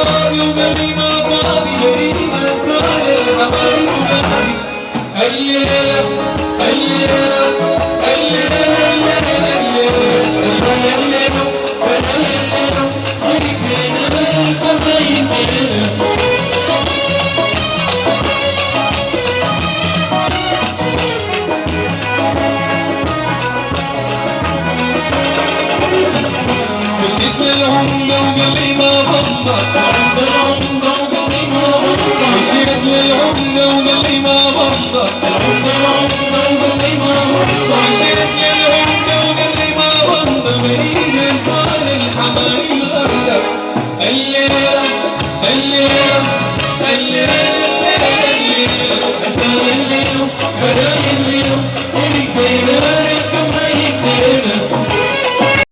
فاضي وقلبي ما فاضي بريد الزاير أماني وقلبي الليلة الليلة الليلة مشيت للعمدة وقلبي ما ضمك مشيت للعمدة وقلبي ما ضمك مشيت للعمدة وقلبي ما ضمك بعيد صار الحماني الغردة الليلة الليلة الليلة